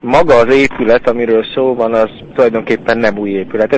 maga az épület, amiről szó van, az tulajdonképpen nem új épület.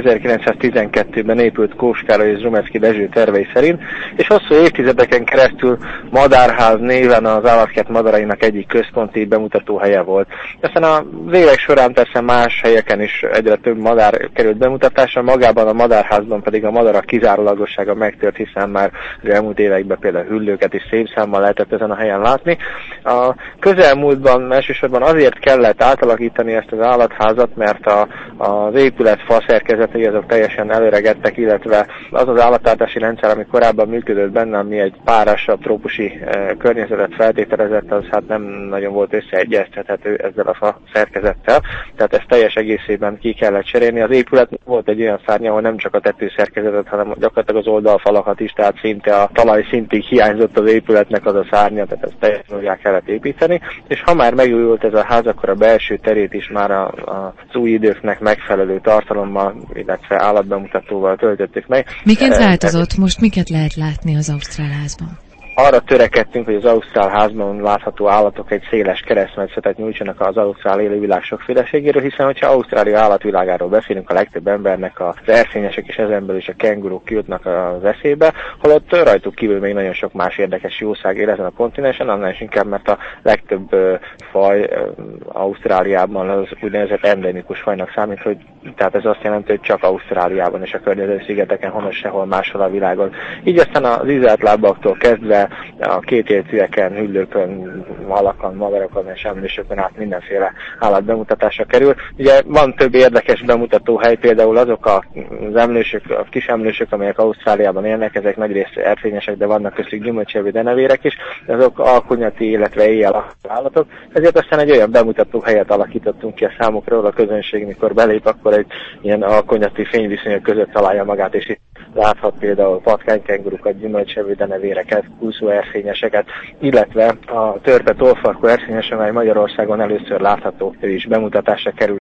1912-ben épült Kós Károly és Zsumecki Dezső tervei szerint, és hosszú évtizedeken keresztül Madárház néven az állatkert madarainak egyik központi bemutatóhelye volt. Aztán az évek során persze más helyeken is egyre több madár került bemutatásra, magában a madárházban pedig a madarak kizárólagossága megtört, hiszen már az elmúlt években például hüllőket is szép számmal lehetett ezen a helyen látni. A közelmúltban elsősorban azért kellett átalakítani ezt az állatházat, mert az épület faszerkezetei azok teljesen elöregedtek, illetve az állattartási rendszer, ami korábban működött benne, ami egy párasabb trópusi környezetet feltételezett, az hát nem nagyon volt összeegyeztethető ezzel a fa szerkezettel, tehát ezt teljes egészében ki kellett cserélni. Az épület volt egy olyan szárny, ahol nem csak a tetőszerkezetet, hanem gyakorlatilag az oldalfalakat is, tehát szinte a talajszintig hiányzott az épületnek az a szárnya, tehát ezt teljesen újjá kellett építeni, és ha már megújult ez a ház, akkor a belső terét is már az új időknek megfelelő tartalommal, illetve állatbemutatóval töltöttük meg. Miként változott? Most miket lehet látni az Ausztrál házban? Arra törekedtünk, hogy az Ausztrál házban látható állatok egy széles keresztmetszetet nyújtsanak az Ausztrál élővilág sokféleségéről, hiszen hogyha Ausztrália állatvilágáról beszélünk, a legtöbb embernek az erszényesek és ezen belül is a kenguruk jutnak az eszébe, holott rajtuk kívül még nagyon sok más érdekes jószág él ezen a kontinensen, annál is inkább, mert a legtöbb faj Ausztráliában az úgynevezett endemikus fajnak számít, hogy tehát ez azt jelenti, hogy csak Ausztráliában és a környező szigeteken, honos sehol máshol a világon. Így aztán az ízeltlábaktól kezdve a kétéltűeken, hüllőkön, halakon, madarakon és emlősökön át mindenféle állat bemutatásra kerül. Ugye van több érdekes bemutatóhely, például azok az emlősök, a kis emlősök, amelyek Ausztráliában élnek, ezek nagyrészt erfényesek, de vannak köztük gyümölcsevő denevérek is, azok alkonyati, illetve éjjel állatok. Ezért aztán egy olyan bemutatóhelyet alakítottunk ki a számukra, a közönség, mikor belép, akkor egy ilyen alkonyati fényviszonyok között találja magát, és itt láthat például patkánykengurukat, gyümölcsevő denevéreket, úszó erszényeseket, illetve a törpe tollfarkú erszényes, amely Magyarországon először látható, ő is bemutatásra kerül.